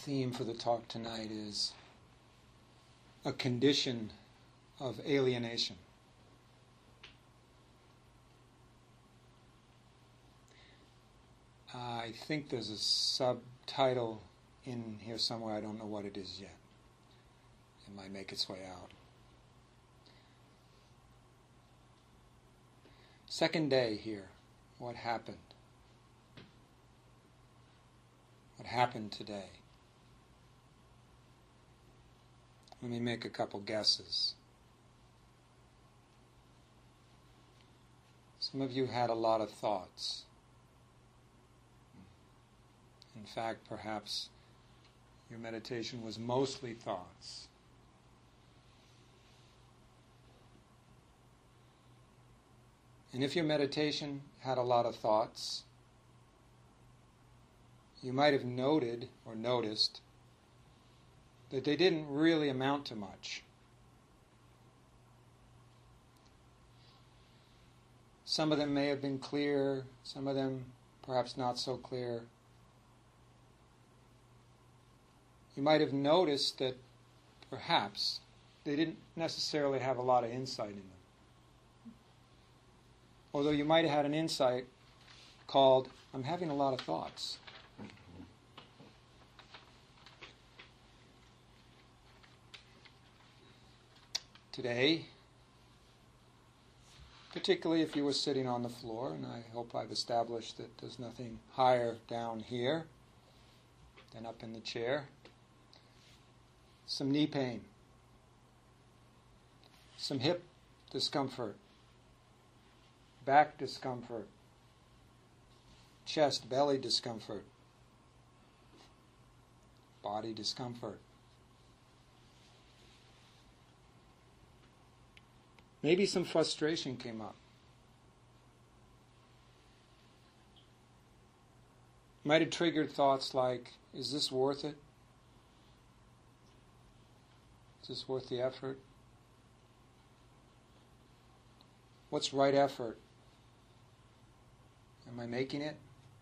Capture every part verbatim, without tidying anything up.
theme for the talk tonight is a condition of alienation. I think there's a subtitle in here somewhere. I don't know what it is yet. It might make its way out. Second day here. What happened? What happened today? Let me make a couple guesses. Some of you had a lot of thoughts. In fact, perhaps your meditation was mostly thoughts. And if your meditation had a lot of thoughts, you might have noted or noticed that they didn't really amount to much. Some of them may have been clear, some of them perhaps not so clear. You might have noticed that perhaps they didn't necessarily have a lot of insight in them. Although you might have had an insight called, I'm having a lot of thoughts. Today, particularly if you were sitting on the floor, and I hope I've established that there's nothing higher down here than up in the chair, some knee pain, some hip discomfort, back discomfort, chest, belly discomfort, body discomfort. Maybe some frustration came up. Might have triggered thoughts like, is this worth it? Is this worth the effort? What's right effort? Am I making it?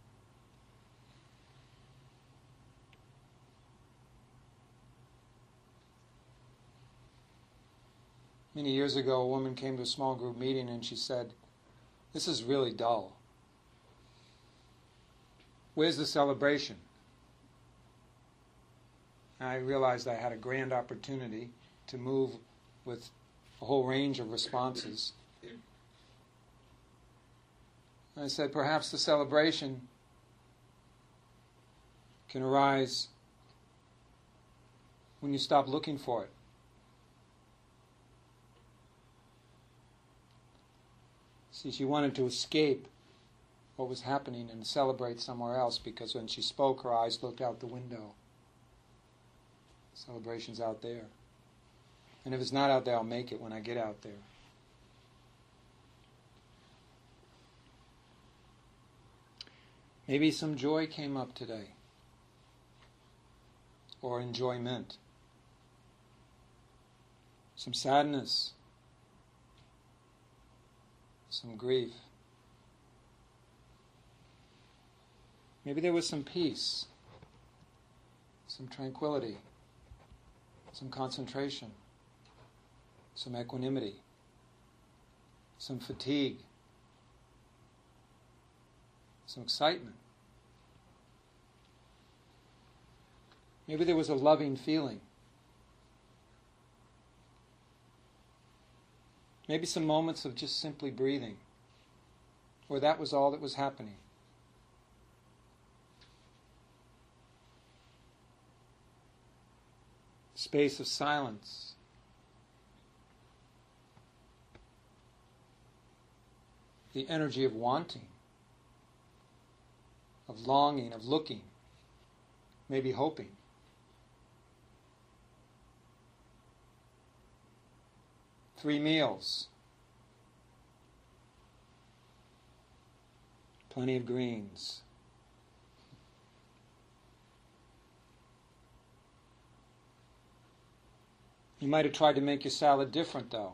Many years ago, a woman came to a small group meeting and she said, this is really dull. Where's the celebration? And I realized I had a grand opportunity to move with a whole range of responses. I said, perhaps the celebration can arise when you stop looking for it. See, she wanted to escape what was happening and celebrate somewhere else, because when she spoke, her eyes looked out the window. Celebration's out there. And if it's not out there, I'll make it when I get out there. Maybe some joy came up today, or enjoyment. Some sadness, some grief. Maybe there was some peace, some tranquility, some concentration, some equanimity, some fatigue, some excitement. Maybe there was a loving feeling. Maybe some moments of just simply breathing, or that was all that was happening. Space of silence. The energy of wanting, of longing, of looking, maybe hoping. Three meals. Plenty of greens. You might have tried to make your salad different, though,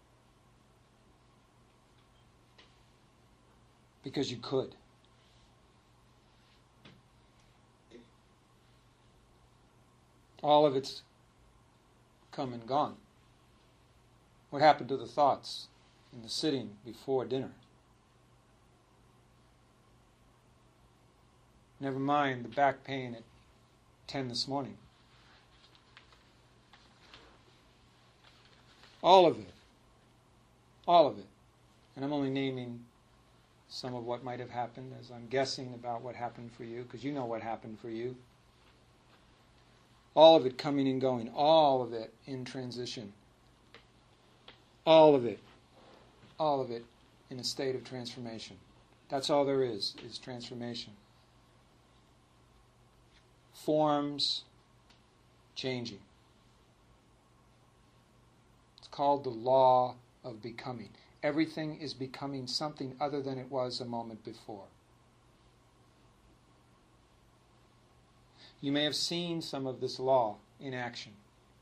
because you could. All of it's come and gone. What happened to the thoughts in the sitting before dinner? Never mind the back pain at ten this morning. All of it. All of it. And I'm only naming some of what might have happened as I'm guessing about what happened for you, because you know what happened for you. All of it coming and going. All of it in transition. All of it. All of it in a state of transformation. That's all there is, is transformation. Forms changing. It's called the law of becoming. Everything is becoming something other than it was a moment before. You may have seen some of this law in action.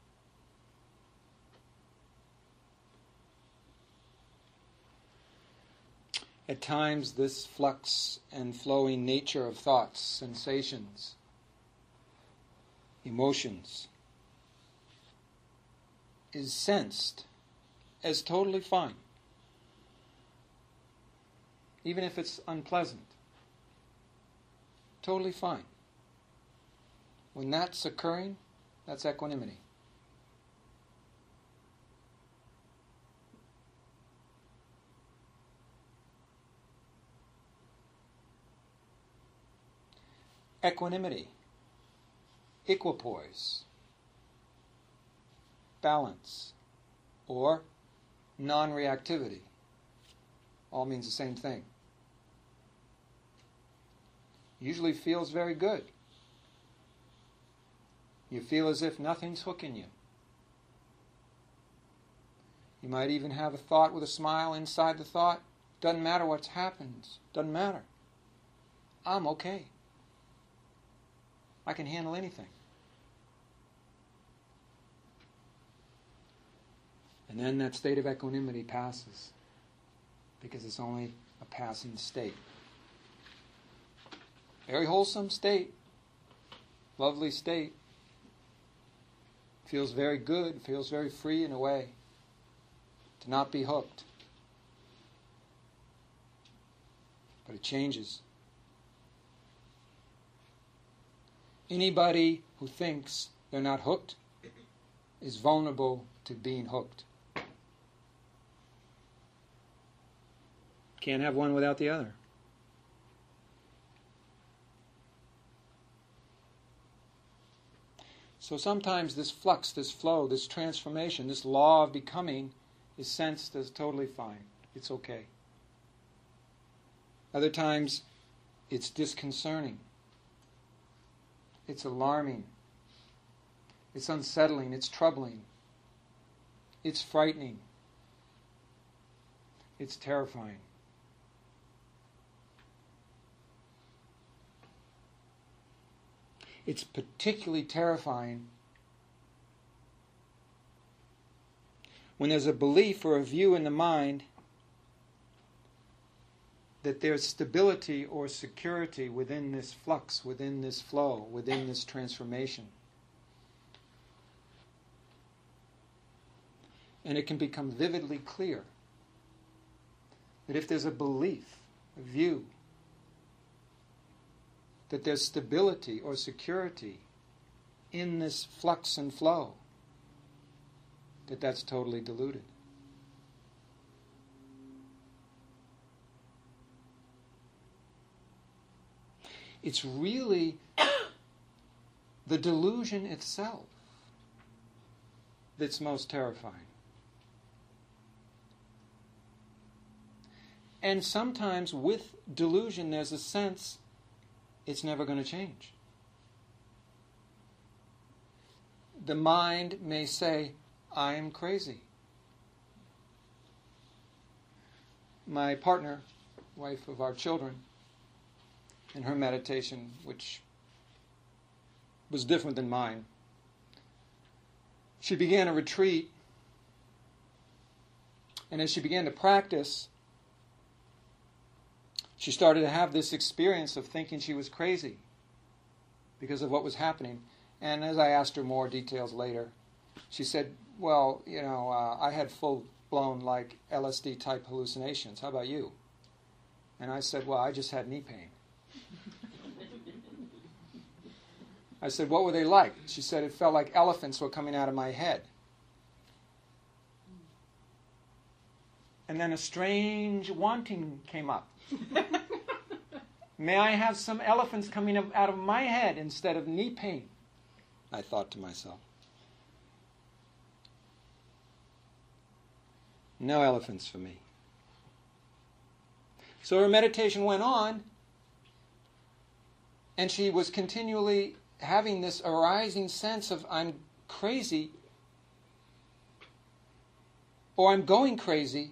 At times, this flux and flowing nature of thoughts, sensations, emotions is sensed as totally fine, even if it's unpleasant. Totally fine. When that's occurring, that's equanimity. Equanimity, equipoise, balance, or non-reactivity all means the same thing. Usually feels very good. You feel as if nothing's hooking you. You might even have a thought with a smile inside the thought. Doesn't matter what's happened. Doesn't matter. I'm okay. I can handle anything. And then that state of equanimity passes, because it's only a passing state. Very wholesome state. Lovely state. Feels very good, feels very free in a way. To not be hooked. But it changes. Anybody who thinks they're not hooked is vulnerable to being hooked. Can't have one without the other. So sometimes this flux, this flow, this transformation, this law of becoming is sensed as totally fine. It's okay. Other times it's disconcerting. It's alarming. It's unsettling. It's troubling. It's frightening. It's terrifying. It's particularly terrifying when there's a belief or a view in the mind that there's stability or security within this flux, within this flow, within this transformation. And it can become vividly clear that if there's a belief, a view, that there's stability or security in this flux and flow, that that's totally deluded. It's really the delusion itself that's most terrifying. And sometimes with delusion there's a sense it's never going to change. The mind may say, I am crazy. My partner, wife of our children, in her meditation, which was different than mine, she began a retreat, and as she began to practice, she started to have this experience of thinking she was crazy because of what was happening. And as I asked her more details later, she said, well, you know, uh, I had full-blown, like, L S D-type hallucinations. How about you? And I said, well, I just had knee pain. I said, what were they like? She said, it felt like elephants were coming out of my head. And then a strange wanting came up. May I have some elephants coming out of my head instead of knee pain? I thought to myself. No elephants for me. So her meditation went on, and she was continually having this arising sense of, I'm crazy, or I'm going crazy.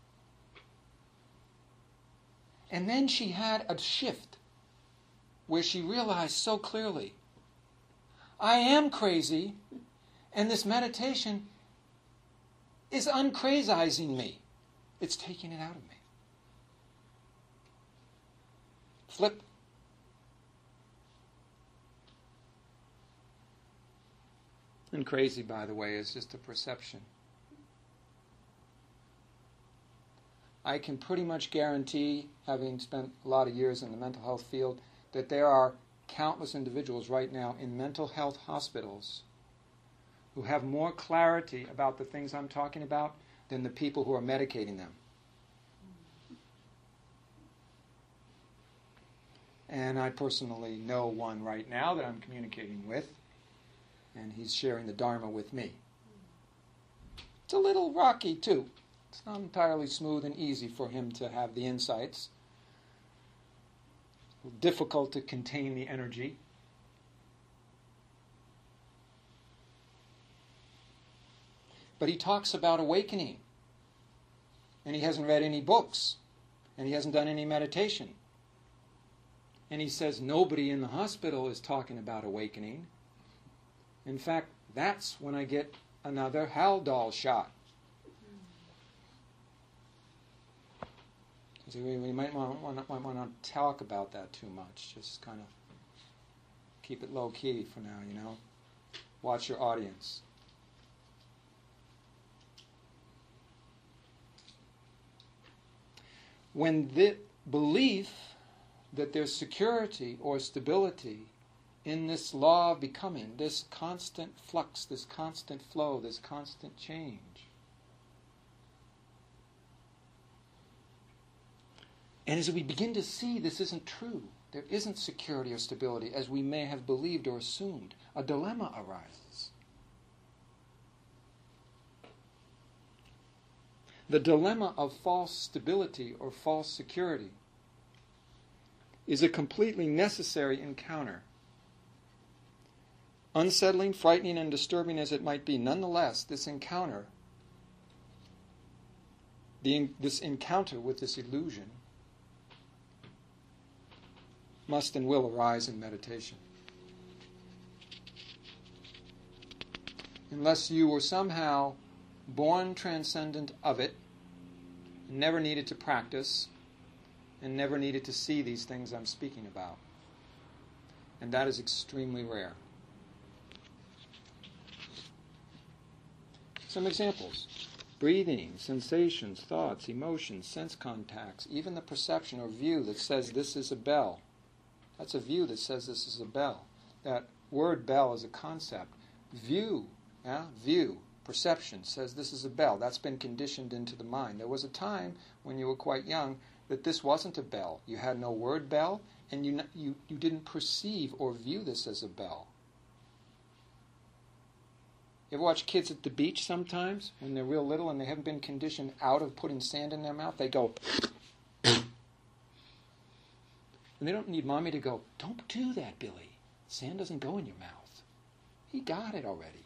And then she had a shift where she realized so clearly, I am crazy, and this meditation is uncrazizing me. It's taking it out of me. Flip. And crazy, by the way, is just a perception. I can pretty much guarantee, having spent a lot of years in the mental health field, that there are countless individuals right now in mental health hospitals who have more clarity about the things I'm talking about than the people who are medicating them. And I personally know one right now that I'm communicating with, and he's sharing the Dharma with me. It's a little rocky, too. It's not entirely smooth and easy for him to have the insights. Difficult to contain the energy. But he talks about awakening. And he hasn't read any books. And he hasn't done any meditation. And he says nobody in the hospital is talking about awakening. In fact, that's when I get another Haldol shot. So we, we might want, want, might want to talk about that too much. Just kind of keep it low key for now, you know. Watch your audience. When the belief that there's security or stability in this law of becoming, this constant flux, this constant flow, this constant change, and as we begin to see this isn't true, there isn't security or stability as we may have believed or assumed, a dilemma arises. The dilemma of false stability or false security is a completely necessary encounter. Unsettling, frightening, and disturbing as it might be, nonetheless, this encounter, the, this encounter with this illusion, must and will arise in meditation. Unless you were somehow born transcendent of it, never needed to practice, and never needed to see these things I'm speaking about. And that is extremely rare. Some examples. Breathing, sensations, thoughts, emotions, sense contacts, even the perception or view that says this is a bell. That's a view that says this is a bell. That word bell is a concept. View, yeah, view, perception says this is a bell. That's been conditioned into the mind. There was a time when you were quite young that this wasn't a bell. You had no word bell, and you, you, you didn't perceive or view this as a bell. You ever watch kids at the beach sometimes when they're real little and they haven't been conditioned out of putting sand in their mouth? They go... And they don't need mommy to go, don't do that, Billy. Sand doesn't go in your mouth. He got it already.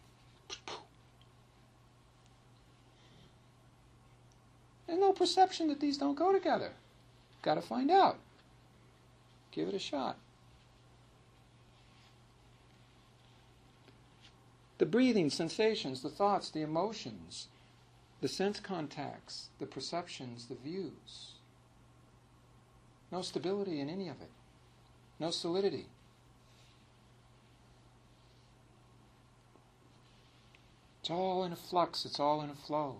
There's no perception that these don't go together. Got to find out. Give it a shot. The breathing, sensations, the thoughts, the emotions, the sense contacts, the perceptions, the views. No stability in any of it. No solidity. It's all in a flux, it's all in a flow.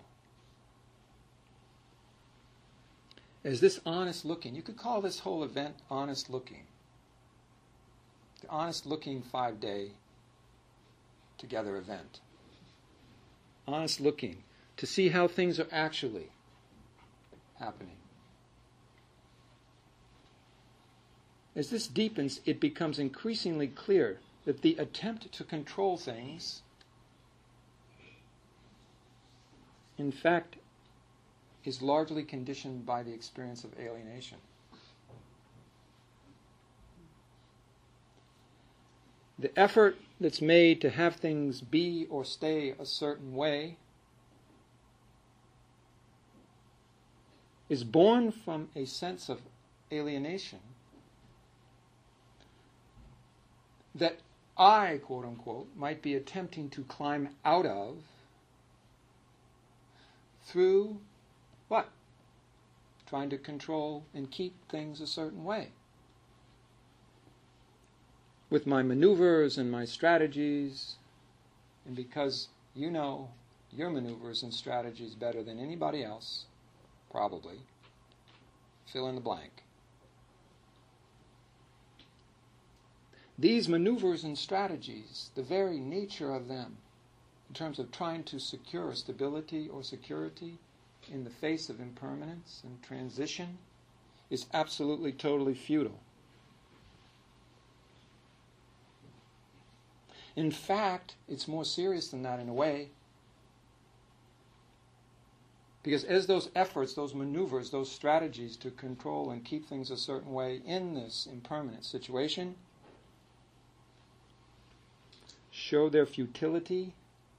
As this honest looking, you could call this whole event honest looking. The honest looking five day together event. Honest looking to see how things are actually happening. As this deepens, it becomes increasingly clear that the attempt to control things, in fact, is largely conditioned by the experience of alienation. The effort that's made to have things be or stay a certain way is born from a sense of alienation that I, quote unquote, might be attempting to climb out of through what? Trying to control and keep things a certain way. With my maneuvers and my strategies, and because you know your maneuvers and strategies better than anybody else, probably, fill in the blank. These maneuvers and strategies, the very nature of them, in terms of trying to secure stability or security in the face of impermanence and transition, is absolutely, totally futile. In fact, it's more serious than that in a way, because as those efforts, those maneuvers, those strategies to control and keep things a certain way in this impermanent situation show their futility,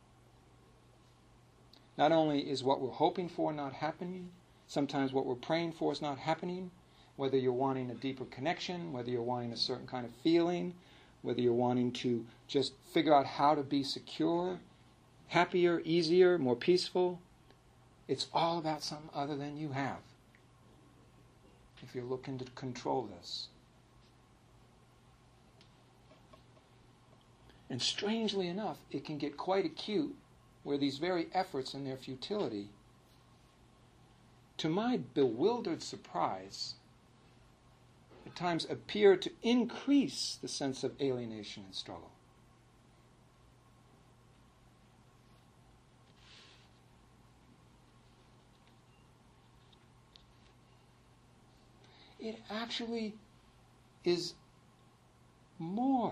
not only is what we're hoping for not happening, sometimes what we're praying for is not happening, whether you're wanting a deeper connection, whether you're wanting a certain kind of feeling, whether you're wanting to just figure out how to be secure, happier, easier, more peaceful. It's all about something other than you have, if you're looking to control this. And strangely enough, it can get quite acute where these very efforts and their futility, to my bewildered surprise, at times appear to increase the sense of alienation and struggle. It actually is more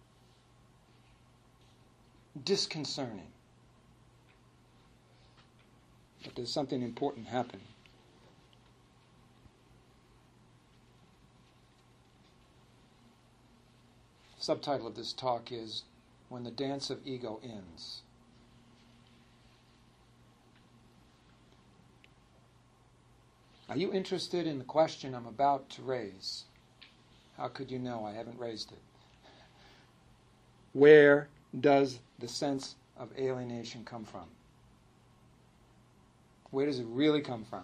disconcerting. But there's something important happening. Subtitle of this talk is When the Dance of Ego Ends. Are you interested in the question I'm about to raise? How could you know I haven't raised it? Where does the sense of alienation come from? Where does it really come from?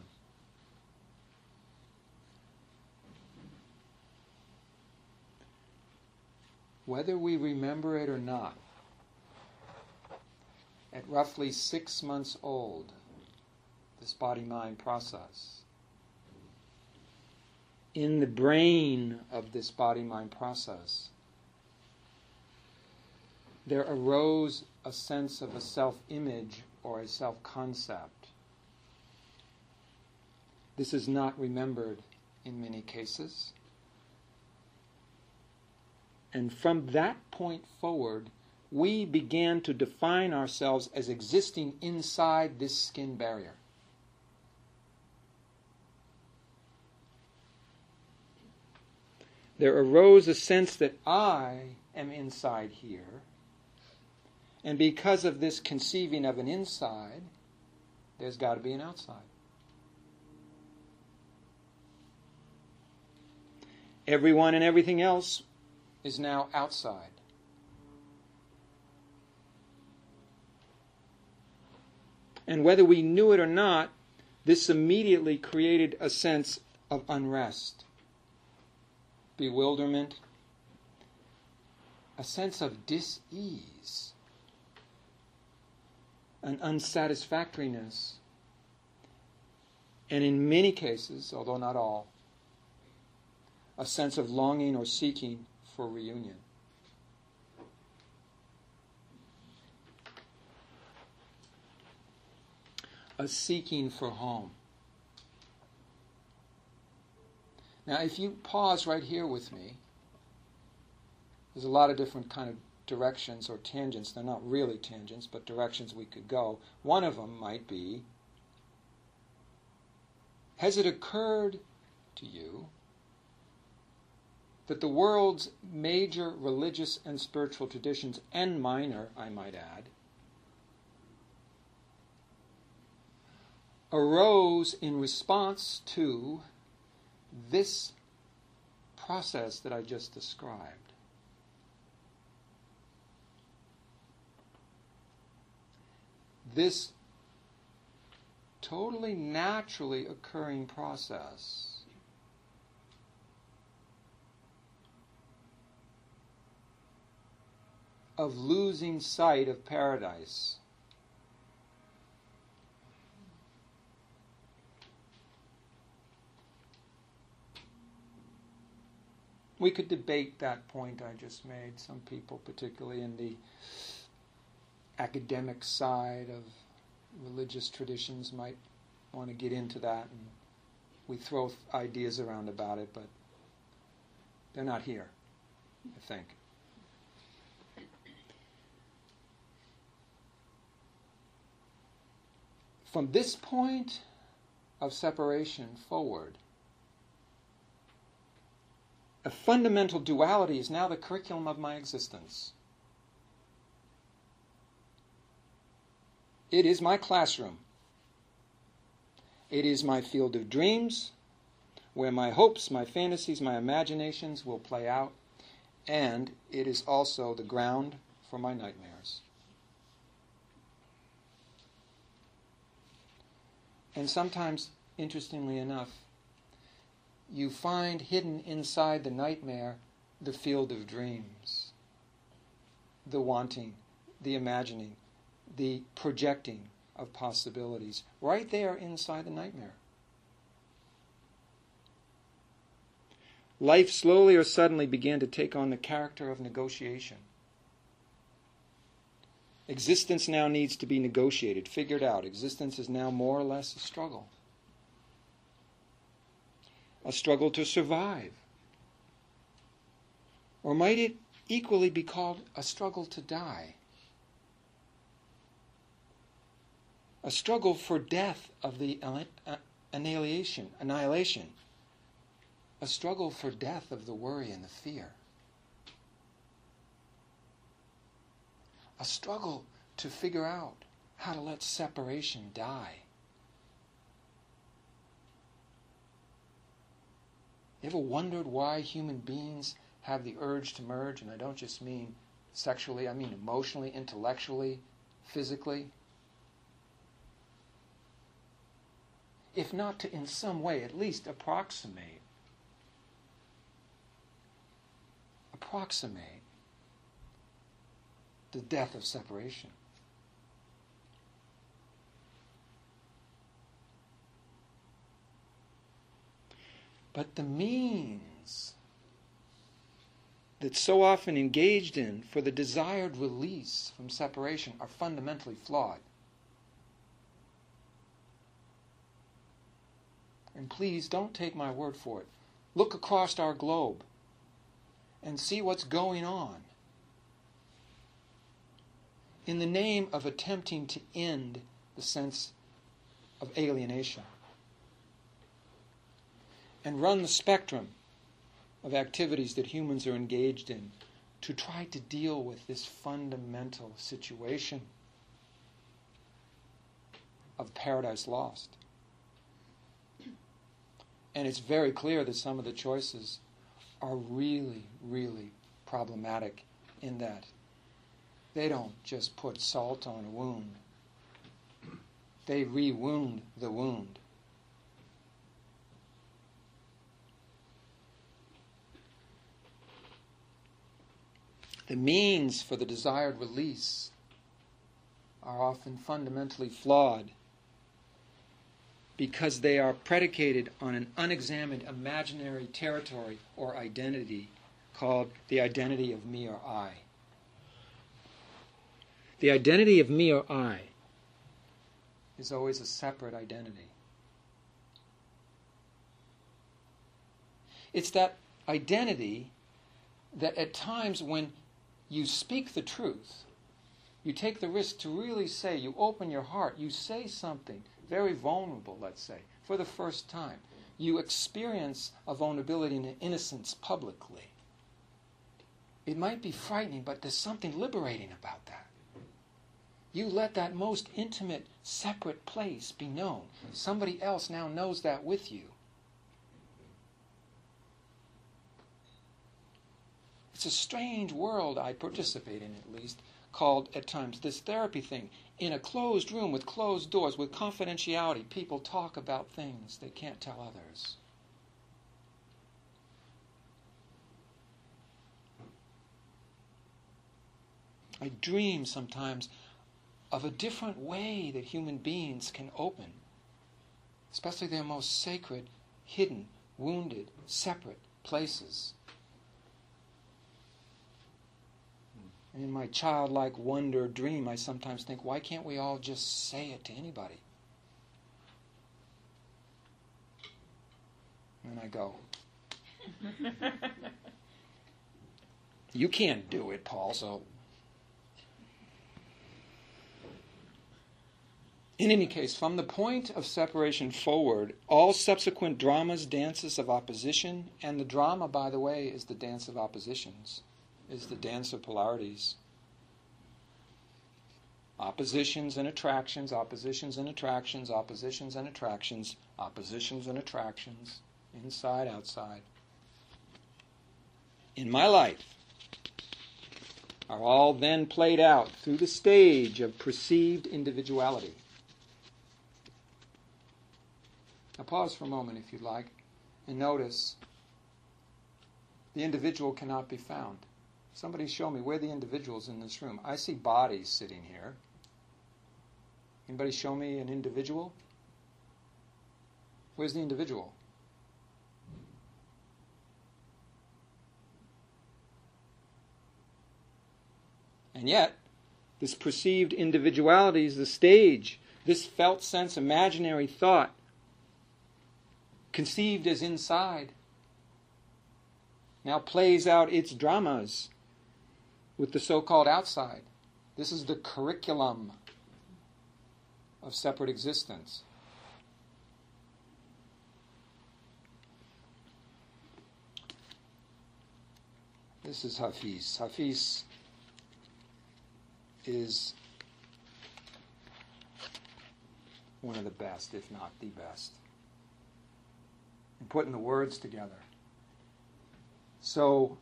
Whether we remember it or not, at roughly six months old, this body-mind process, in the brain of this body-mind process, there arose a sense of a self-image or a self-concept. This is not remembered in many cases. And from that point forward, we began to define ourselves as existing inside this skin barrier. There arose a sense that I am inside here, and because of this conceiving of an inside, there's got to be an outside. Everyone and everything else is now outside. And whether we knew it or not, this immediately created a sense of unrest, bewilderment, a sense of dis-ease. an unsatisfactoriness, and in many cases, although not all, a sense of longing or seeking for reunion. A seeking for home. Now, if you pause right here with me, there's a lot of different kind of directions or tangents. They're not really tangents, but directions we could go. One of them might be, has it occurred to you that the world's major religious and spiritual traditions, and minor, I might add, arose in response to this process that I just described? This totally naturally occurring process of losing sight of paradise. We could debate that point I just made. Some people, particularly in the academic side of religious traditions, might want to get into that, and we throw ideas around about it, but they're not here, I think. From this point of separation forward, a fundamental duality is now the curriculum of my existence. It is my classroom. It is my field of dreams, where my hopes, my fantasies, my imaginations will play out, and it is also the ground for my nightmares. And sometimes, interestingly enough, you find hidden inside the nightmare the field of dreams, the wanting, the imagining, the projecting of possibilities, right there inside the nightmare. Life slowly or suddenly began to take on the character of negotiation. Existence now needs to be negotiated, figured out. Existence is now more or less a struggle. A struggle to survive. Or might it equally be called a struggle to die? A struggle for death of the annihilation, annihilation. A struggle for death of the worry and the fear. A struggle to figure out how to let separation die. You ever wondered why human beings have the urge to merge? And I don't just mean sexually, I mean emotionally, intellectually, physically. If not to, in some way, at least approximate, approximate the death of separation. But the means that's so often engaged in for the desired release from separation are fundamentally flawed. And please don't take my word for it. Look across our globe and see what's going on in the name of attempting to end the sense of alienation, and run the spectrum of activities that humans are engaged in to try to deal with this fundamental situation of paradise lost. And it's very clear that some of the choices are really, really problematic in that they don't just put salt on a wound. They re-wound the wound. The means for the desired release are often fundamentally flawed because they are predicated on an unexamined imaginary territory or identity called the identity of me or I. The identity of me or I is always a separate identity. It's that identity that at times when you speak the truth, you take the risk to really say, you open your heart, you say something very vulnerable, let's say, for the first time. You experience a vulnerability and an innocence publicly. It might be frightening, but there's something liberating about that. You let that most intimate, separate place be known. Somebody else now knows that with you. It's a strange world I participate in, at least, called at times this therapy thing. In a closed room with closed doors, with confidentiality, people talk about things they can't tell others. I dream sometimes of a different way that human beings can open, especially their most sacred, hidden, wounded, separate places. And in my childlike wonder dream, I sometimes think, why can't we all just say it to anybody? And I go, you can't do it, Paul, so... In any case, from the point of separation forward, all subsequent dramas, dances of opposition, and the drama, by the way, is the dance of oppositions, is the dance of polarities. Oppositions and attractions, oppositions and attractions, oppositions and attractions, oppositions and attractions, inside, outside. In my life, are all then played out through the stage of perceived individuality. Now pause for a moment, if you'd like, and notice the individual cannot be found. Somebody show me where the individuals in this room. I see bodies sitting here. Anybody show me an individual? Where's the individual? And yet, this perceived individuality is the stage. This felt sense, imaginary thought, conceived as inside, now plays out its dramas with the so-called outside. This is the curriculum of separate existence. This is Hafiz. Hafiz is one of the best, if not the best, in putting the words together. So,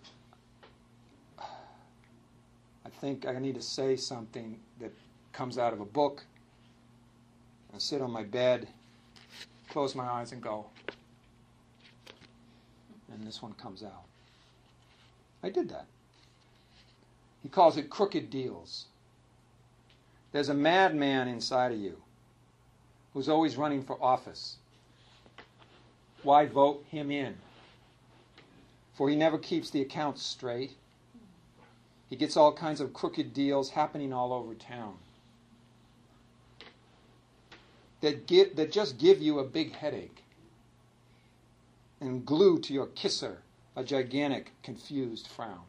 I think I need to say something that comes out of a book. I sit on my bed, close my eyes and go, and this one comes out. I did that. He calls it crooked deals. There's a madman inside of you who's always running for office. Why vote him in? For he never keeps the accounts straight. He gets all kinds of crooked deals happening all over town that get, that just give you a big headache and glue to your kisser a gigantic, confused frown.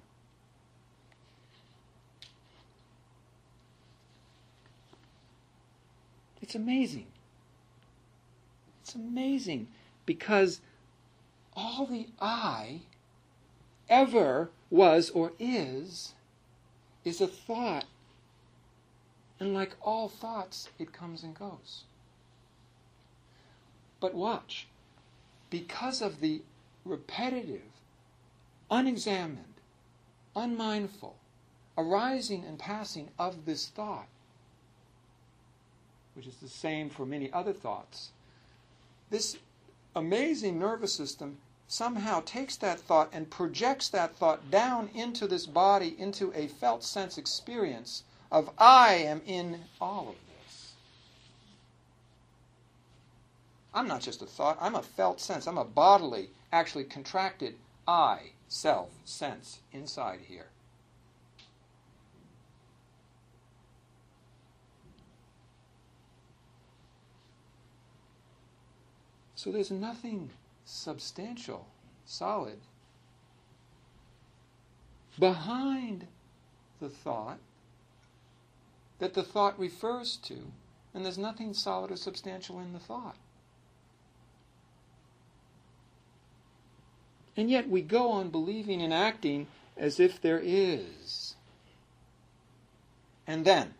It's amazing. It's amazing because all the I ever was or is is a thought. And like all thoughts, it comes and goes. But watch. Because of the repetitive, unexamined, unmindful arising and passing of this thought, which is the same for many other thoughts, this amazing nervous system somehow takes that thought and projects that thought down into this body, into a felt sense experience of I am in all of this. I'm not just a thought, I'm a felt sense. I'm a bodily, actually contracted I, self, sense inside here. So there's nothing substantial, solid, behind the thought that the thought refers to, and there's nothing solid or substantial in the thought. And yet we go on believing and acting as if there is. And then,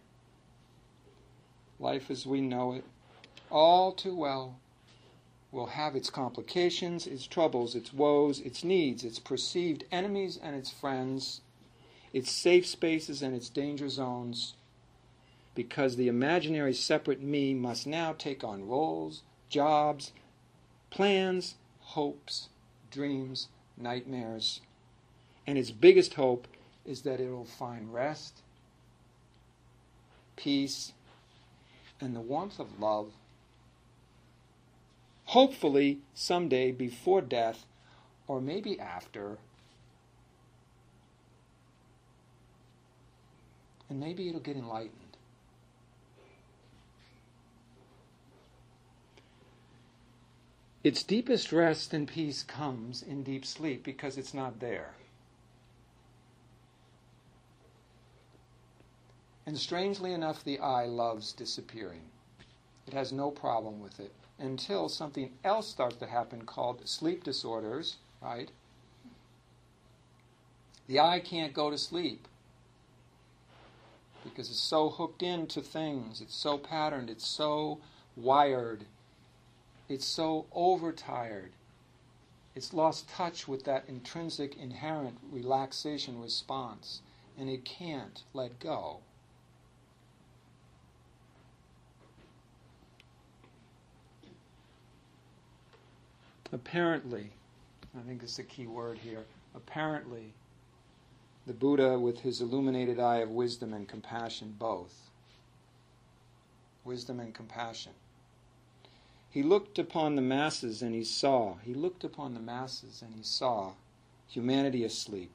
life as we know it, all too well, will have its complications, its troubles, its woes, its needs, its perceived enemies and its friends, its safe spaces and its danger zones, because the imaginary separate me must now take on roles, jobs, plans, hopes, dreams, nightmares. And its biggest hope is that it will find rest, peace, and the warmth of love, hopefully someday before death, or maybe after. And maybe it'll get enlightened. Its deepest rest and peace comes in deep sleep because it's not there. And strangely enough, the I loves disappearing. It has no problem with it until something else starts to happen called sleep disorders, right? The I can't go to sleep because it's so hooked into things, it's so patterned, it's so wired, it's so overtired, it's lost touch with that intrinsic, inherent relaxation response, and it can't let go. Apparently, I think this is the key word here, apparently, the Buddha with his illuminated eye of wisdom and compassion, both, wisdom and compassion, he looked upon the masses and he saw, he looked upon the masses and he saw humanity asleep,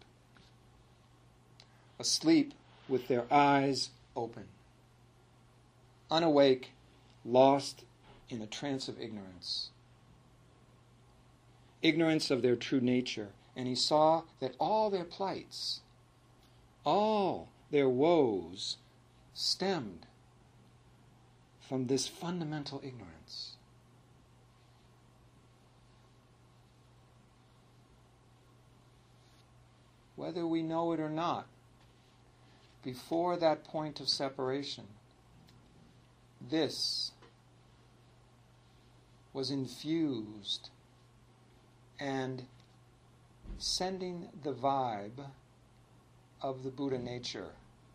asleep with their eyes open, unawake, lost in a trance of ignorance. Ignorance of their true nature. And he saw that all their plights, all their woes stemmed from this fundamental ignorance. Whether we know it or not, before that point of separation, this was infused and sending the vibe of the Buddha nature.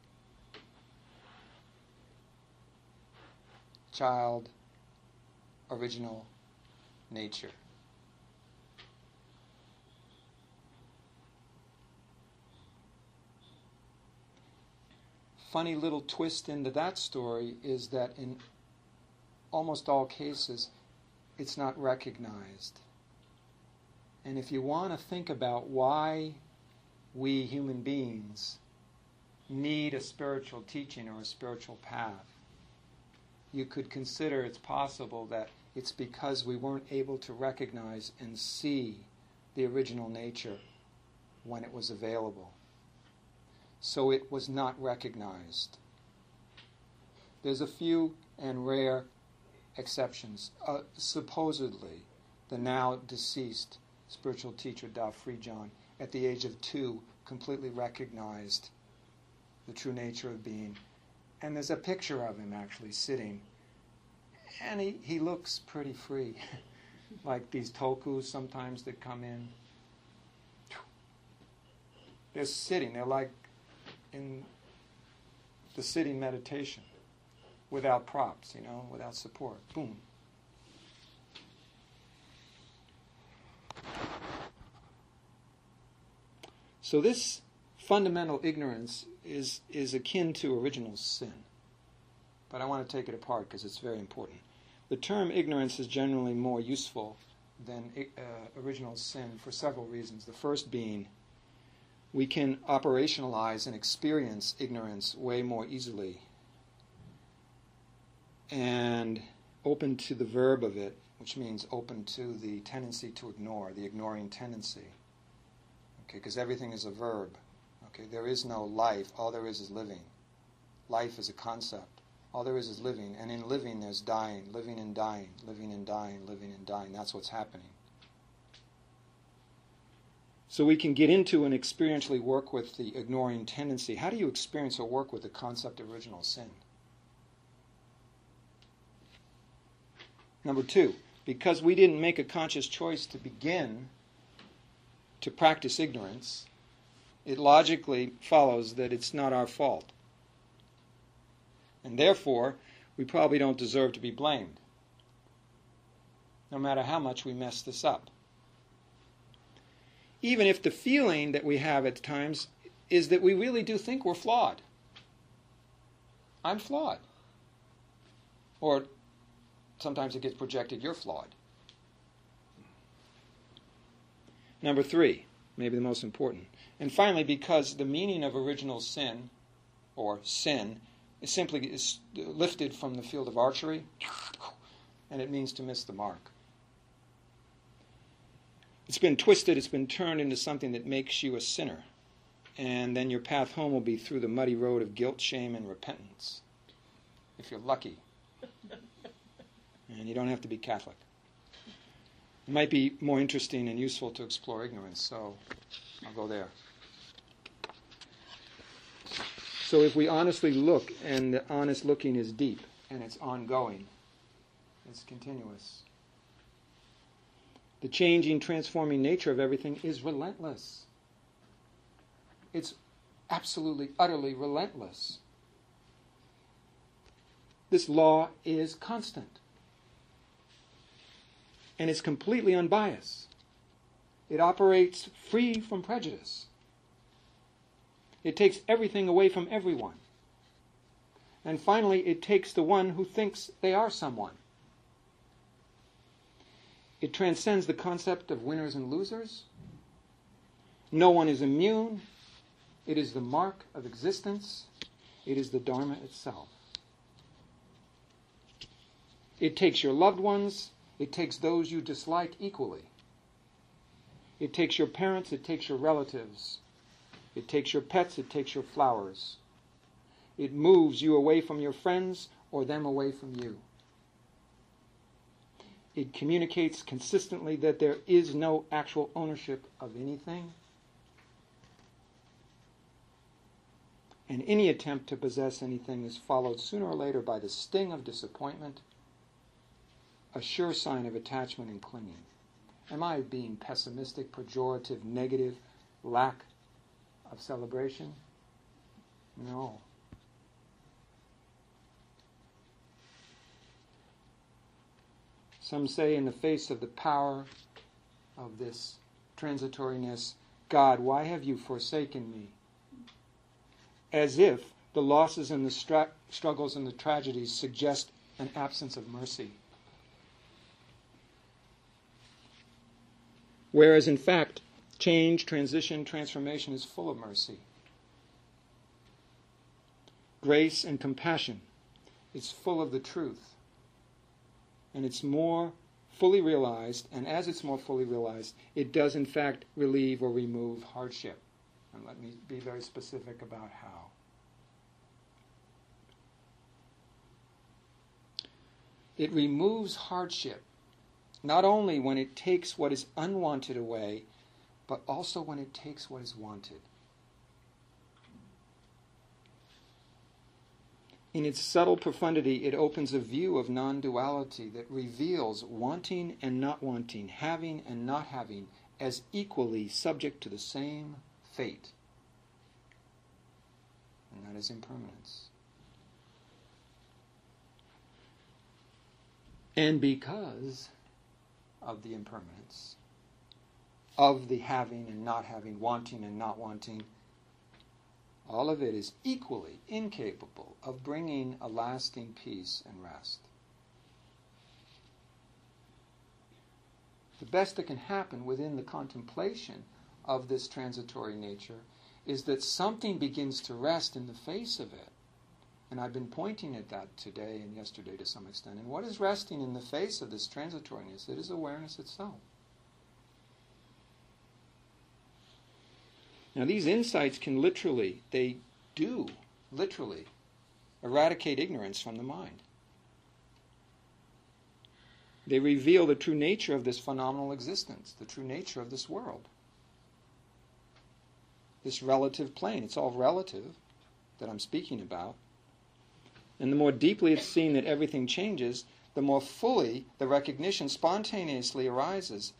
Child, original nature. Funny little twist into that story is that in almost all cases, it's not recognized. And if you want to think about why we human beings need a spiritual teaching or a spiritual path, you could consider it's possible that it's because we weren't able to recognize and see the original nature when it was available. So it was not recognized. There's a few and rare exceptions. Uh, supposedly, the now deceased spiritual teacher Dao Frijan, at the age of two, completely recognized the true nature of being. And there's a picture of him actually sitting. And he, he looks pretty free. Like these tokus sometimes that come in. They're sitting. They're like in the sitting meditation. Without props, you know, without support. Boom. So this fundamental ignorance is, is akin to original sin. But I want to take it apart because it's very important. The term ignorance is generally more useful than uh, original sin for several reasons. The first being we can operationalize and experience ignorance way more easily and open to the verb of it, which means open to the tendency to ignore, the ignoring tendency. Okay, because everything is a verb. Okay, there is no life. All there is is living. Life is a concept. All there is is living. And in living, there's dying. Living and dying. Living and dying. Living and dying. That's what's happening. So we can get into and experientially work with the ignoring tendency. How do you experience or work with the concept of original sin? Number two, because we didn't make a conscious choice to begin to practice ignorance, it logically follows that it's not our fault. And therefore, we probably don't deserve to be blamed, no matter how much we mess this up. Even if the feeling that we have at times is that we really do think we're flawed. I'm flawed. Or sometimes it gets projected, you're flawed. Number three, maybe the most important. And finally, because the meaning of original sin, or sin, is simply is lifted from the field of archery, and it means to miss the mark. It's been twisted, it's been turned into something that makes you a sinner. And then your path home will be through the muddy road of guilt, shame, and repentance. If you're lucky. And you don't have to be Catholic. It might be more interesting and useful to explore ignorance, so I'll go there. So if we honestly look, and the honest looking is deep, and it's ongoing, it's continuous, the changing, transforming nature of everything is relentless. It's absolutely, utterly relentless. This law is constant. And it's completely unbiased. It operates free from prejudice. It takes everything away from everyone. And finally, it takes the one who thinks they are someone. It transcends the concept of winners and losers. No one is immune. It is the mark of existence. It is the Dharma itself. It takes your loved ones. It takes those you dislike equally. It takes your parents. It takes your relatives. It takes your pets. It takes your flowers. It moves you away from your friends or them away from you. It communicates consistently that there is no actual ownership of anything. And any attempt to possess anything is followed sooner or later by the sting of disappointment, a sure sign of attachment and clinging. Am I being pessimistic, pejorative, negative, lack of celebration? No. Some say, in the face of the power of this transitoriness, God, why have you forsaken me? As if the losses and the stra- struggles and the tragedies suggest an absence of mercy. Whereas, in fact, change, transition, transformation is full of mercy. Grace and compassion. It's full of the truth. And it's more fully realized, and as it's more fully realized, it does in fact relieve or remove hardship. And let me be very specific about how. It removes hardship, not only when it takes what is unwanted away, but also when it takes what is wanted. In its subtle profundity, it opens a view of non-duality that reveals wanting and not wanting, having and not having, as equally subject to the same fate. And that is impermanence. And because of the impermanence, of the having and not having, wanting and not wanting, all of it is equally incapable of bringing a lasting peace and rest. The best that can happen within the contemplation of this transitory nature is that something begins to rest in the face of it. And I've been pointing at that today and yesterday to some extent. And what is resting in the face of this transitoriness? It is awareness itself. Now these insights can literally, they do literally eradicate ignorance from the mind. They reveal the true nature of this phenomenal existence, the true nature of this world. This relative plane, it's all relative that I'm speaking about. And the more deeply it's seen that everything changes, the more fully the recognition spontaneously arises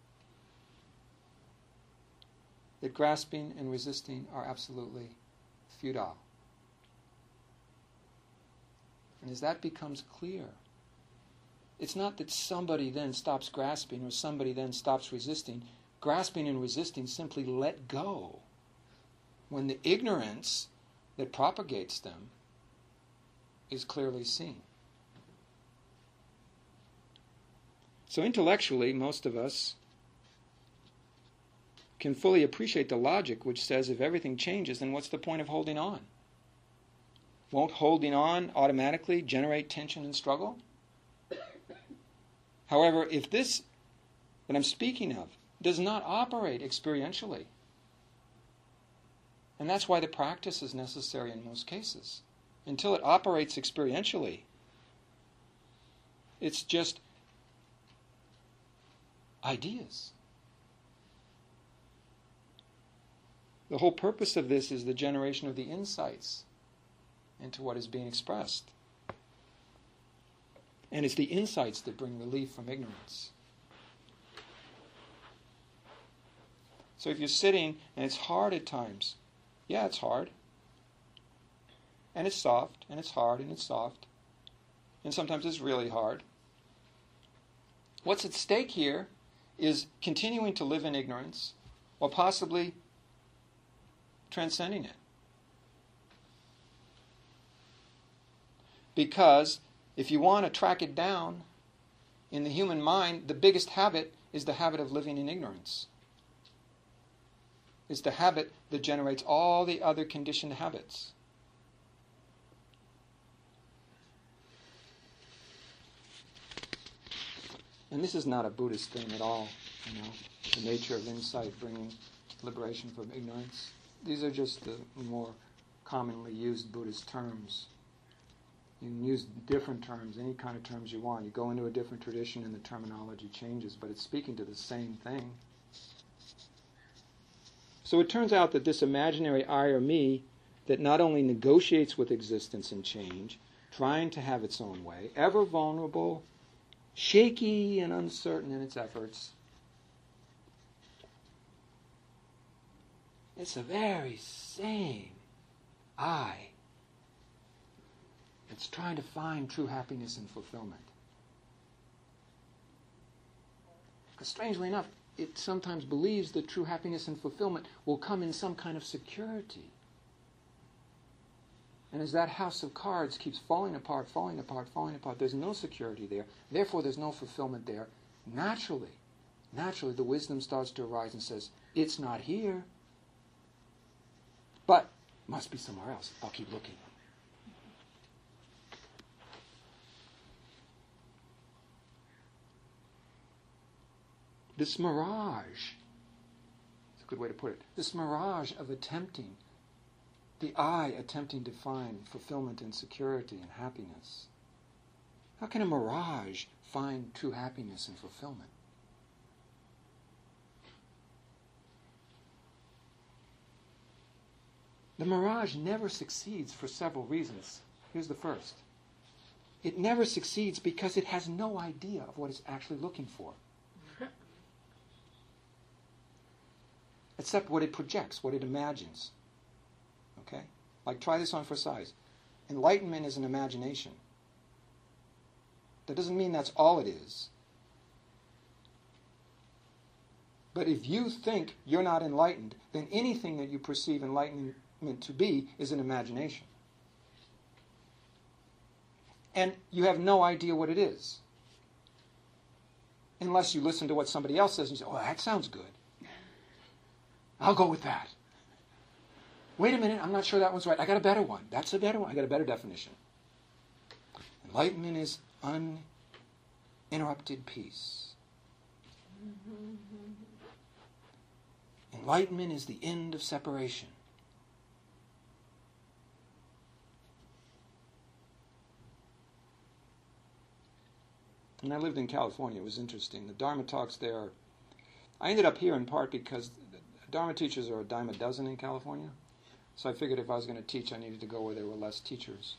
that grasping and resisting are absolutely futile. And as that becomes clear, it's not that somebody then stops grasping or somebody then stops resisting. Grasping and resisting simply let go when the ignorance that propagates them is clearly seen. So intellectually, most of us can fully appreciate the logic which says if everything changes, then what's the point of holding on? Won't holding on automatically generate tension and struggle? However, if this that I'm speaking of does not operate experientially, and that's why the practice is necessary in most cases, until it operates experientially, it's just ideas. The whole purpose of this is the generation of the insights into what is being expressed. And it's the insights that bring relief from ignorance. So if you're sitting and it's hard at times, yeah, it's hard. And it's soft, and it's hard, and it's soft. And sometimes it's really hard. What's at stake here is continuing to live in ignorance while possibly transcending it. Because if you want to track it down in the human mind, the biggest habit is the habit of living in ignorance. It's the habit that generates all the other conditioned habits. And this is not a Buddhist thing at all, you know, the nature of insight bringing liberation from ignorance. These are just the more commonly used Buddhist terms. You can use different terms, any kind of terms you want. You go into a different tradition and the terminology changes, but it's speaking to the same thing. So it turns out that this imaginary I or me that not only negotiates with existence and change, trying to have its own way, ever vulnerable, shaky and uncertain in its efforts, it's the very same I that's trying to find true happiness and fulfillment. Because strangely enough, it sometimes believes that true happiness and fulfillment will come in some kind of security. And as that house of cards keeps falling apart, falling apart, falling apart, there's no security there. Therefore, there's no fulfillment there. Naturally, naturally, the wisdom starts to arise and says, it's not here, but must be somewhere else. I'll keep looking. This mirage, it's a good way to put it, this mirage of attempting, the I attempting to find fulfillment and security and happiness. How can a mirage find true happiness and fulfillment? The mirage never succeeds for several reasons. Here's the first. It never succeeds because it has no idea of what it's actually looking for. Except what it projects, what it imagines. Okay? Like, try this on for size. Enlightenment is an imagination. That doesn't mean that's all it is. But if you think you're not enlightened, then anything that you perceive enlightening meant to be is an imagination. And you have no idea what it is. Unless you listen to what somebody else says and you say, oh, that sounds good. I'll go with that. Wait a minute, I'm not sure that one's right. I got a better one. That's a better one. I got a better definition. Enlightenment is uninterrupted peace. Enlightenment is the end of separation. And I lived in California. It was interesting. The Dharma talks there. I ended up here in part because Dharma teachers are a dime a dozen in California. So I figured if I was going to teach, I needed to go where there were less teachers.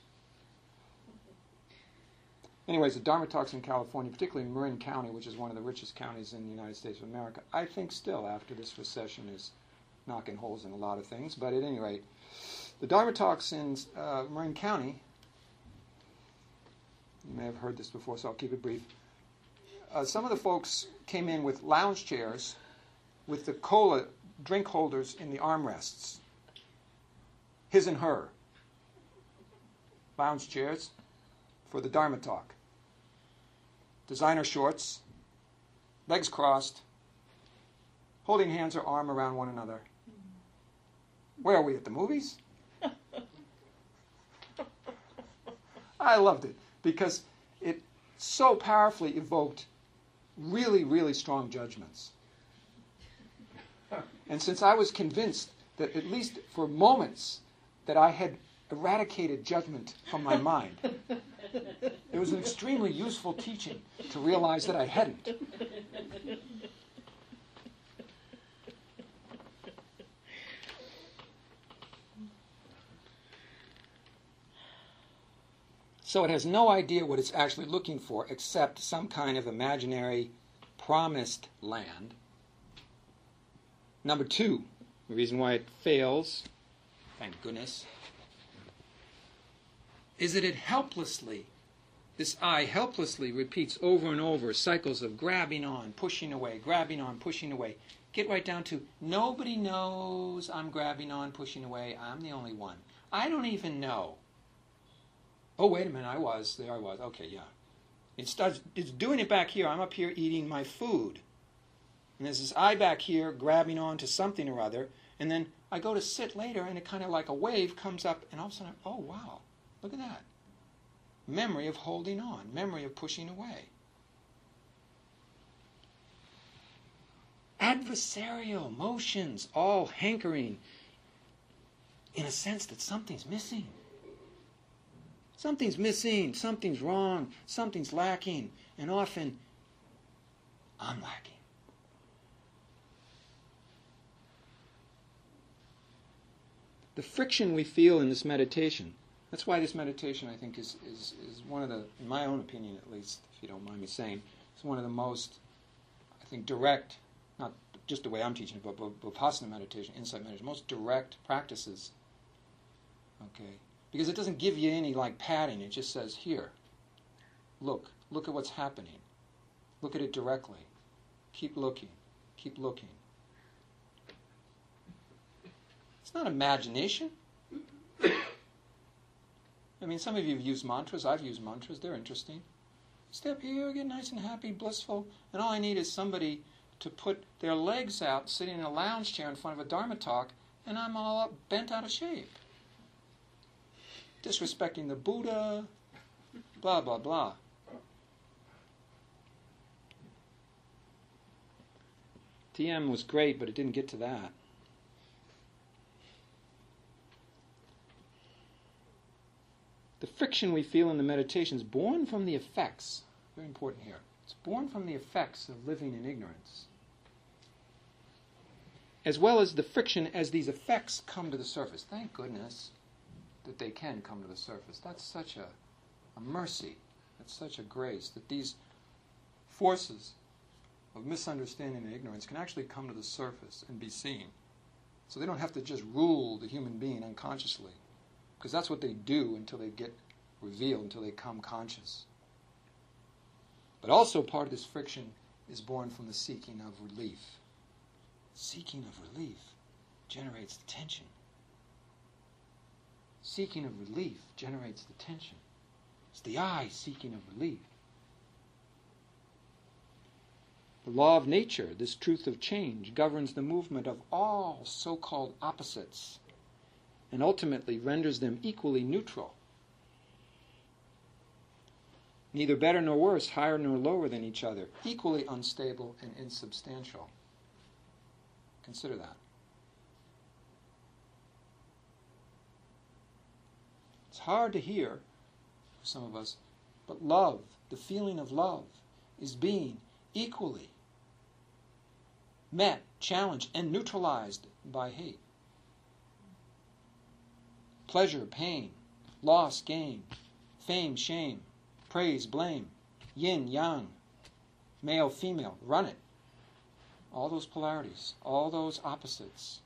Anyways, the Dharma talks in California, particularly in Marin County, which is one of the richest counties in the United States of America, I think still, after this recession, is knocking holes in a lot of things. But at any rate, the Dharma talks in uh, Marin County, you may have heard this before, so I'll keep it brief. Uh, some of the folks came in with lounge chairs with the cola drink holders in the armrests. His and her. Lounge chairs for the Dharma talk. Designer shorts, legs crossed, holding hands or arm around one another. Where are we, at the movies? I loved it because it so powerfully evoked really, really strong judgments. And since I was convinced that at least for moments that I had eradicated judgment from my mind, it was an extremely useful teaching to realize that I hadn't. So it has no idea what it's actually looking for except some kind of imaginary promised land. Number two, the reason why it fails, thank goodness, is that it helplessly, this I helplessly repeats over and over cycles of grabbing on, pushing away, grabbing on, pushing away. Get right down to, nobody knows I'm grabbing on, pushing away. I'm the only one. I don't even know. Oh, wait a minute, I was. There I was. Okay, yeah. It starts, it's doing it back here. I'm up here eating my food. And there's this I back here grabbing on to something or other. And then I go to sit later, and it kind of like a wave comes up, and all of a sudden, oh, wow, look at that. Memory of holding on. Memory of pushing away. Adversarial motions, all hankering in a sense that something's missing. Something's missing, something's wrong, something's lacking, and often, I'm lacking. The friction we feel in this meditation, that's why this meditation, I think, is, is, is one of the, in my own opinion at least, if you don't mind me saying, it's one of the most, I think, direct, not just the way I'm teaching it, but Vipassana meditation, insight meditation, most direct practices, okay? Because it doesn't give you any like padding. It just says, here, look, look at what's happening. Look at it directly. Keep looking. Keep looking. It's not imagination. I mean, some of you have used mantras. I've used mantras. They're interesting. Step here, get nice and happy, blissful. And all I need is somebody to put their legs out, sitting in a lounge chair in front of a Dharma talk, and I'm all up, bent out of shape. Disrespecting the Buddha, blah, blah, blah. T M was great, but it didn't get to that. The friction we feel in the meditation is born from the effects. Very important here. It's born from the effects of living in ignorance. As well as the friction as these effects come to the surface. Thank goodness that they can come to the surface. That's such a, a mercy. That's such a grace that these forces of misunderstanding and ignorance can actually come to the surface and be seen. So they don't have to just rule the human being unconsciously, because that's what they do until they get revealed, until they come conscious. But also part of this friction is born from the seeking of relief. Seeking of relief generates tension. seeking of relief generates the tension. It's the I seeking of relief. The law of nature, this truth of change, governs the movement of all so-called opposites and ultimately renders them equally neutral. Neither better nor worse, higher nor lower than each other, equally unstable and insubstantial. Consider that. It's hard to hear for some of us, but love, the feeling of love, is being equally met, challenged, and neutralized by hate. Pleasure, pain, loss, gain, fame, shame, praise, blame, yin, yang, male, female, run it. All those polarities, all those opposites.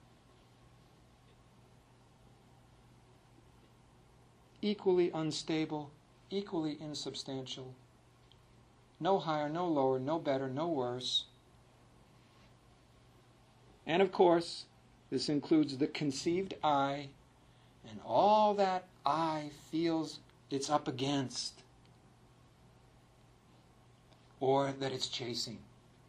Equally unstable, equally insubstantial. No higher, no lower, no better, no worse. And of course, this includes the conceived I and all that I feels it's up against or that it's chasing.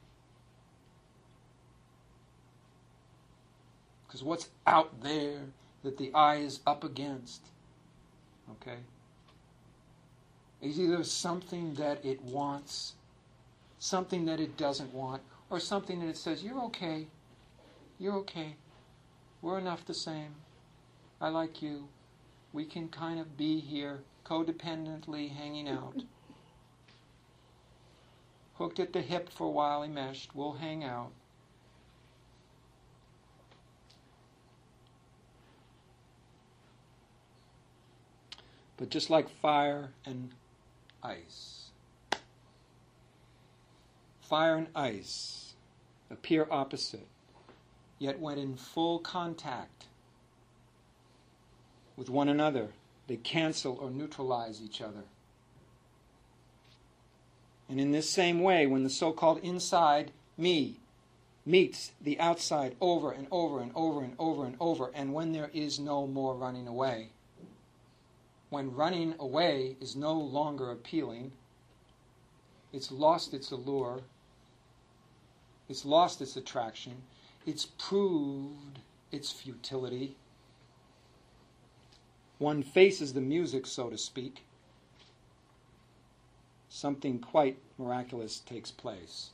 Because what's out there that the I is up against, okay, is either something that it wants, something that it doesn't want, or something that it says, you're okay, you're okay, we're enough the same, I like you, we can kind of be here codependently hanging out. Hooked at the hip for a while, enmeshed, we'll hang out. But just like fire and ice, fire and ice appear opposite, yet when in full contact with one another, they cancel or neutralize each other. And in this same way, when the so-called inside me meets the outside over and over and over and over and over, and when there is no more running away, when running away is no longer appealing, it's lost its allure, it's lost its attraction, it's proved its futility. One faces the music, so to speak. Something quite miraculous takes place.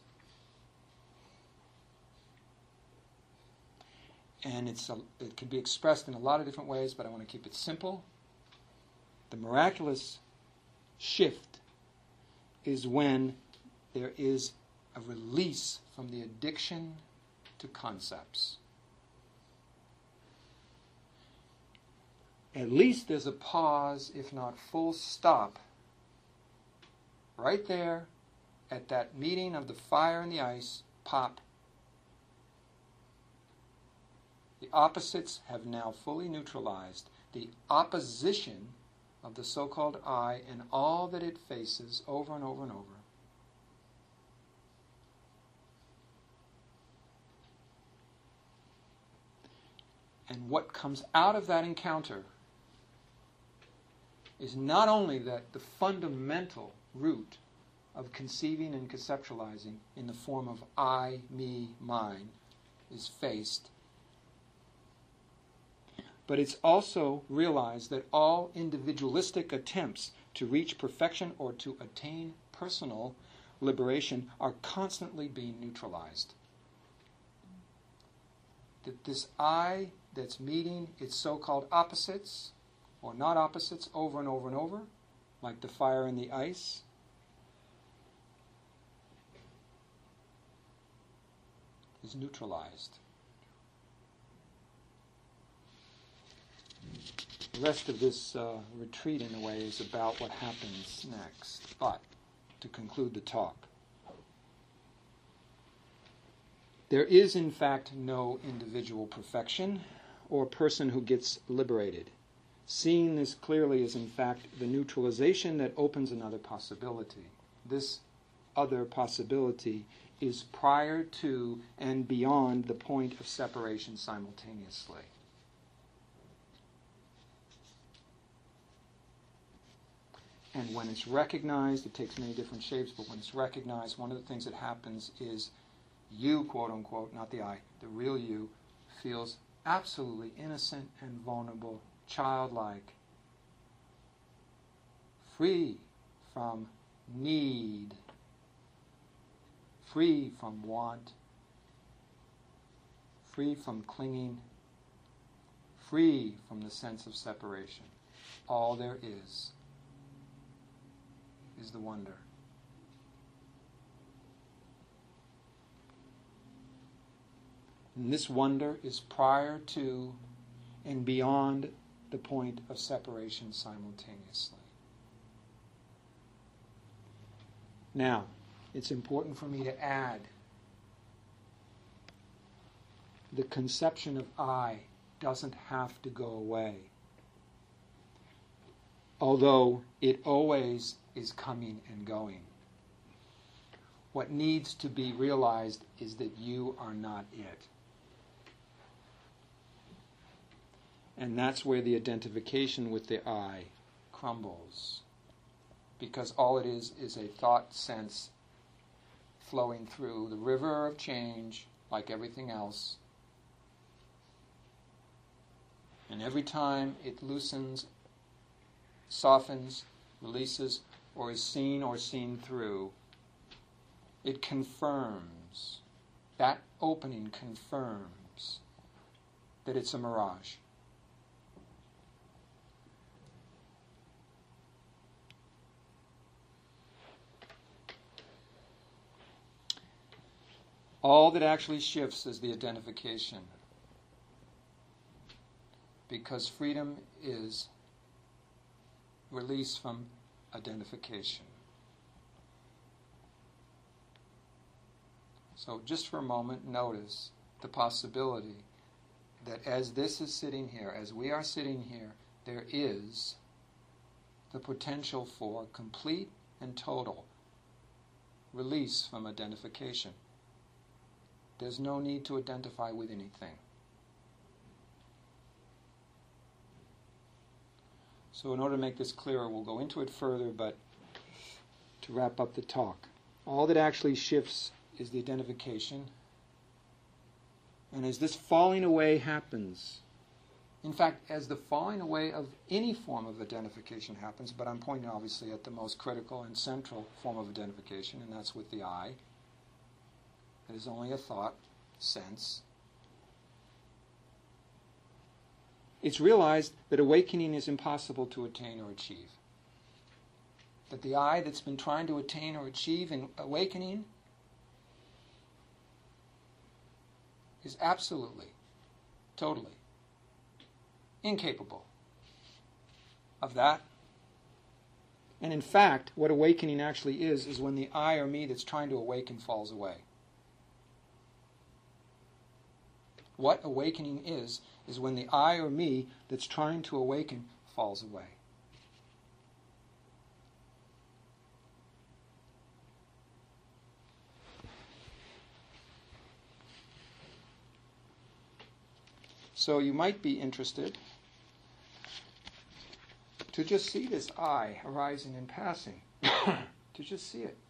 And it's a, it can be expressed in a lot of different ways, but I want to keep it simple. The miraculous shift is when there is a release from the addiction to concepts. At least there's a pause, if not full stop, right there at that meeting of the fire and the ice, pop. The opposites have now fully neutralized. The opposition of the so-called I and all that it faces over and over and over. And what comes out of that encounter is not only that the fundamental root of conceiving and conceptualizing in the form of I, me, mine is faced, but it's also realized that all individualistic attempts to reach perfection or to attain personal liberation are constantly being neutralized. That this I that's meeting its so-called opposites, or not opposites, over and over and over, like the fire and the ice, is neutralized. The rest of this uh, retreat, in a way, is about what happens next. But, to conclude the talk, there is, in fact, no individual perfection or person who gets liberated. Seeing this clearly is, in fact, the neutralization that opens another possibility. This other possibility is prior to and beyond the point of separation simultaneously. And when it's recognized, it takes many different shapes, but when it's recognized, one of the things that happens is you, quote unquote, not the I, the real you, feels absolutely innocent and vulnerable, childlike, free from need, free from want, free from clinging, free from the sense of separation. All there is is the wonder. And this wonder is prior to and beyond the point of separation simultaneously. Now, it's important for me to add the conception of I doesn't have to go away, although it always is coming and going. What needs to be realized is that you are not it. And that's where the identification with the I crumbles. Because all it is is a thought sense flowing through the river of change, like everything else. And every time it loosens, softens, releases, or is seen or seen through, it confirms, that opening confirms that it's a mirage. All that actually shifts is the identification. Because freedom is release from identification. So just for a moment, notice the possibility that as this is sitting here, as we are sitting here, there is the potential for complete and total release from identification. There's no need to identify with anything. So in order to make this clearer, we'll go into it further, but to wrap up the talk, all that actually shifts is the identification. And as this falling away happens, in fact, as the falling away of any form of identification happens, but I'm pointing obviously at the most critical and central form of identification, and that's with the I. It is only a thought, sense. It's realized that awakening is impossible to attain or achieve. That the I that's been trying to attain or achieve in awakening is absolutely, totally incapable of that. And in fact, what awakening actually is, is when the I or me that's trying to awaken falls away. What awakening is, is when the I or me that's trying to awaken falls away. So you might be interested to just see this I arising and passing, to just see it.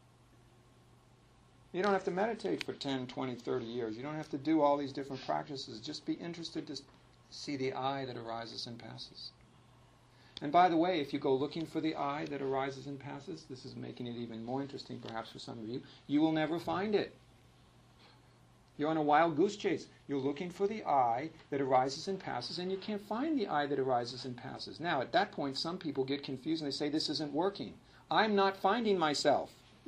You don't have to meditate for ten, twenty, thirty years. You don't have to do all these different practices. Just be interested to see the I that arises and passes. And by the way, if you go looking for the I that arises and passes, this is making it even more interesting perhaps for some of you, you will never find it. You're on a wild goose chase. You're looking for the I that arises and passes, and you can't find the I that arises and passes. Now, at that point, some people get confused and they say, this isn't working. I'm not finding myself.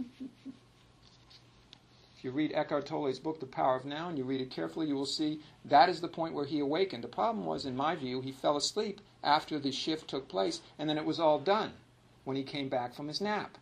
If you read Eckhart Tolle's book, The Power of Now, and you read it carefully, you will see that is the point where he awakened. The problem was, in my view, he fell asleep after the shift took place, and then it was all done when he came back from his nap.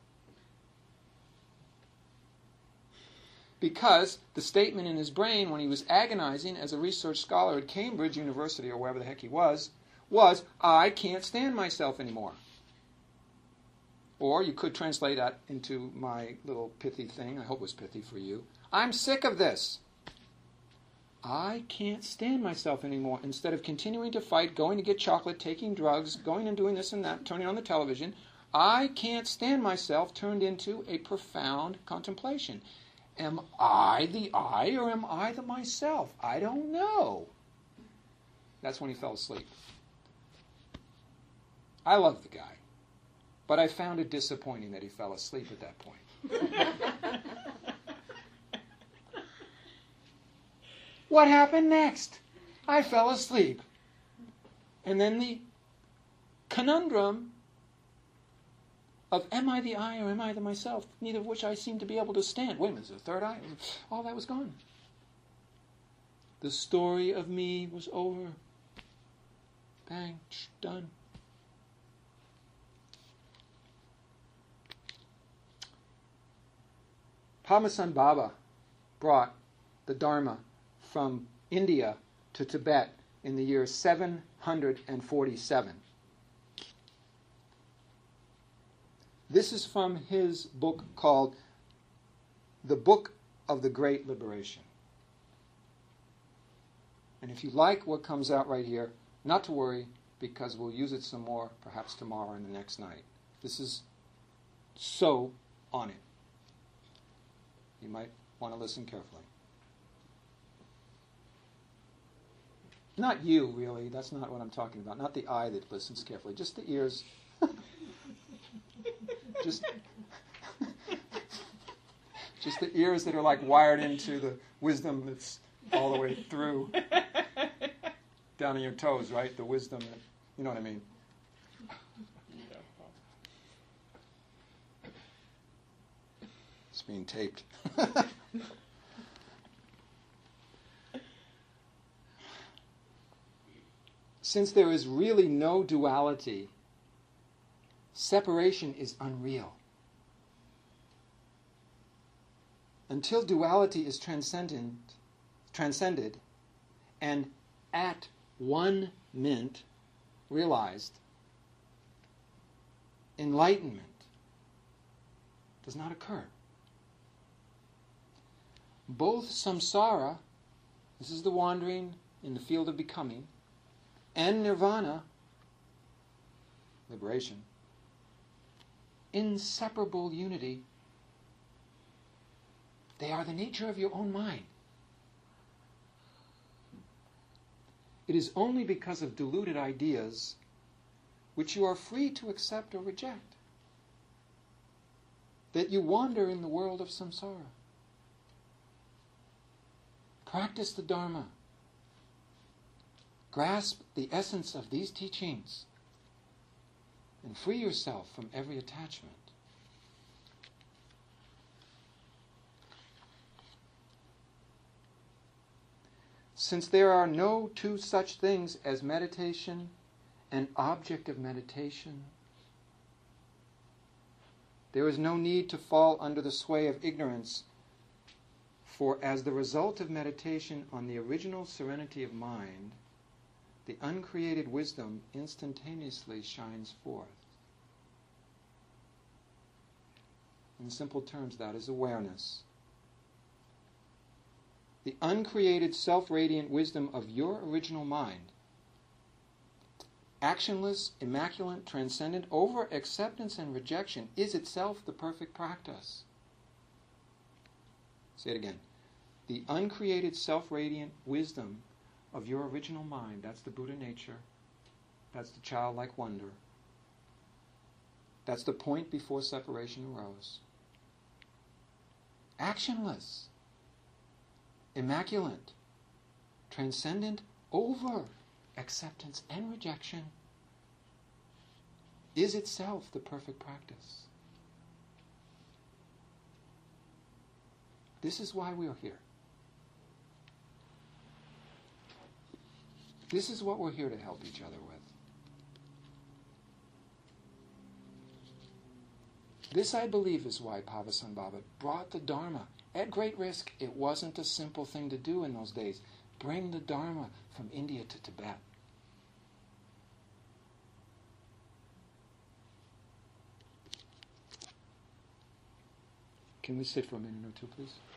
Because the statement in his brain when he was agonizing as a research scholar at Cambridge University, or wherever the heck he was, was, I can't stand myself anymore. Or you could translate that into my little pithy thing. I hope it was pithy for you. I'm sick of this. I can't stand myself anymore. Instead of continuing to fight, going to get chocolate, taking drugs, going and doing this and that, turning on the television, I can't stand myself turned into a profound contemplation. Am I the I or am I the myself? I don't know. That's when he fell asleep. I love the guy, but I found it disappointing that he fell asleep at that point. What happened next? I fell asleep. And then the conundrum of am I the I or am I the myself, neither of which I seem to be able to stand. Wait a minute, is there a third eye? All that was gone. The story of me was over. Bang, shh, done. Padmasambhava Baba brought the Dharma from India to Tibet in the year seven hundred forty-seven. This is from his book called The Book of the Great Liberation. And if you like what comes out right here, not to worry, because we'll use it some more, perhaps tomorrow and the next night. This is so on it. You might want to listen carefully. Not you, really. That's not what I'm talking about. Not the eye that listens carefully. Just the ears. just, just the ears that are like wired into the wisdom that's all the way through, down in your toes, right? The wisdom, that, you know what I mean. It's being taped. Since there is really no duality, separation is unreal. Until duality is transcendent, transcended and at one mint realized, enlightenment does not occur. Both samsara, this is the wandering in the field of becoming, and nirvana, liberation, inseparable unity, they are the nature of your own mind. It is only because of deluded ideas which you are free to accept or reject that you wander in the world of samsara. Practice the Dharma. Grasp the essence of these teachings and free yourself from every attachment. Since there are no two such things as meditation and object of meditation, there is no need to fall under the sway of ignorance, for as the result of meditation on the original serenity of mind, the uncreated wisdom instantaneously shines forth. In simple terms, that is awareness. The uncreated self-radiant wisdom of your original mind, actionless, immaculate, transcendent, over acceptance and rejection, is itself the perfect practice. Say it again. The uncreated self-radiant wisdom of your original mind, that's the Buddha nature, that's the childlike wonder, that's the point before separation arose. Actionless, immaculate, transcendent over acceptance and rejection, is itself the perfect practice. This is why we are here. This is what we're here to help each other with. This, I believe, is why Padmasambhava Baba brought the Dharma at great risk. It wasn't a simple thing to do in those days. Bring the Dharma from India to Tibet. Can we sit for a minute or two, please?